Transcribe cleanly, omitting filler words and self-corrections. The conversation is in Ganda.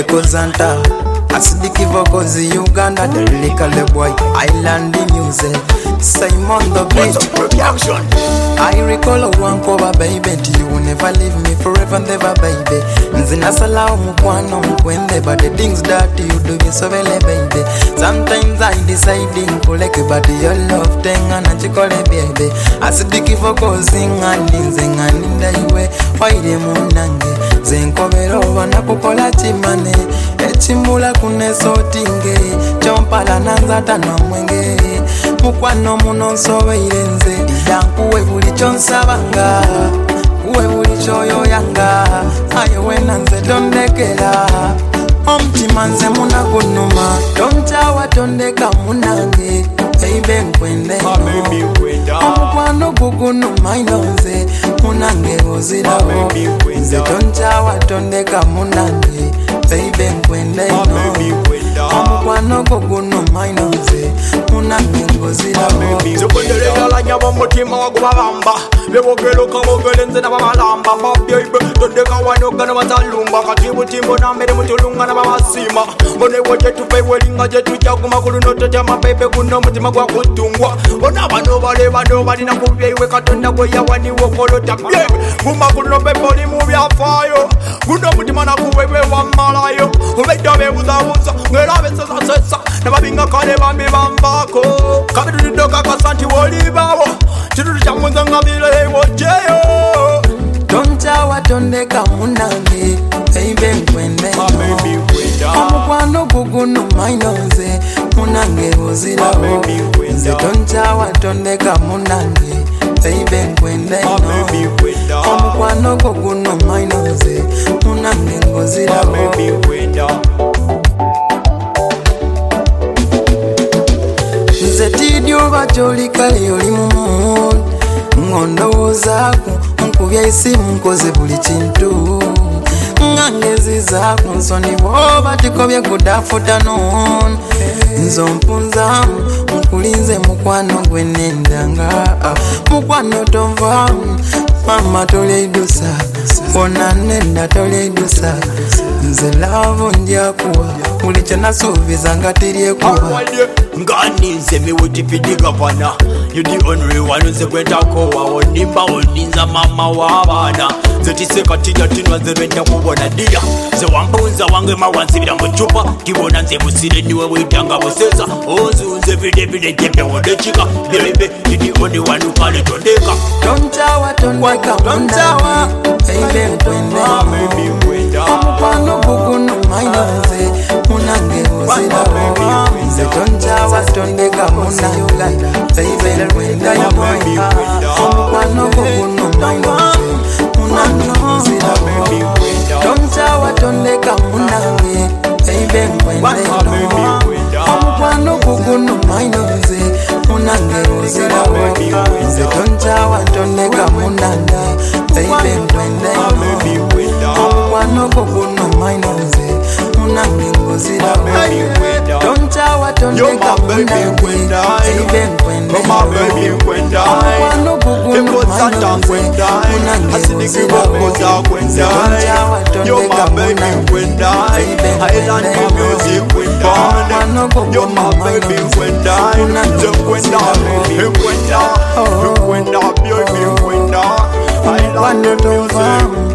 Ekozanta Acidic vocals Uganda, the lyrical boy, Island music, Simon the beat. Production. I recall a one cover baby, you will never leave me forever, never baby. Nzina salau mukwano mkwende, but the things that you do is so well baby. Sometimes I deciding collect, but your love thing and chikole baby. Acidic vocals sing and ninda iwe, why the munange, zenkobero wanakukola chimane, echimula kune sotinge, chompala nanzata na mwenge, mukwano muno sobe irenze, yankuwe buli chonsabanga, kuwe buli choyo yanga, ayo wenanze tondekera, omutima nze munagunuma, tonchawa tondeka munange, baby nkwende omukwano gugunuma inonze, munange ozirawo, nze tonchawa tondeka munange, baby nkwende omukwano gugunuma inonze, munange ozirawo. Sekunderera la nyama mutima wagubabamba, lebogero kabogere nze nababalamba, babyebe tondeka wanoga nabatalumba, kati mutimbo namere mutulunga nababasima, bone wote tufewelinga jetujaguma kulunotete mabebe kuno mutima gwakutungwa, bona bano balina kubyeiwe katonda gweyawaniwo kolota byebe, guma kuno beboli mubyafayo, kuno mutima nakuwewe wamalayo, ubedda bebuzabuza ngera besesasesa nababinga kale bambi bambako, kabidudoka kasanti wolibawo chidudu chamunza ngabile wojeyo, tonchawa tondeka munange, baby nkwende omukwano gugunuma inonze, munange ozirawo, nze tonchawa tondeka munange, baby nkwende omukwano gugunuma inonze, munange ozirawo. Nze tidio bacholi kale oli mumu, ngondowoozaako nkubya isimu nkoze buli kintu, ngangezi zaako nsoni bwoba tikobye kudafuta non, nzo mpunzamu nkulinze mukwano gwe nendanga, mukwano tonvaamu mama toleidusa, wona nenda toleidusa, nze laavu njakuwa buli kyenasuubiza nga teryekuba. Nganize miwutipidi gavana, you the only one who's kwetakowa, onimba oninza mama wabana, zetiseka tija tinwa zerenda kubona dia, ze wampunza wange mawansibira muchupa, kibona nze busire niwe witanga busesa, onzunze vide jepe wodechika, baby you the only one who kale tondeka, tonchawa tondeka mundawa, baby nkwende omukwano gugunuma inonze, munange ozirawo, nze tonchawa tondeka munange, baby nkwende omukwano gugunuma inonze, munange ozirawo, tonchawa tondeka munange, baby nkwende omukwano gugunuma inonze, munange ozirawo, nze tonchawa tondeka munange, baby nkwende omukwano gugunuma inonze, munange ozirawo, tonchawa tondeka munange, baby nkwende omukwano gugunuma inonze, munange ozirawo, nze tonchawa tondeka munange, baby nkwende omukwano gugunuma inonze, munange ozirawo,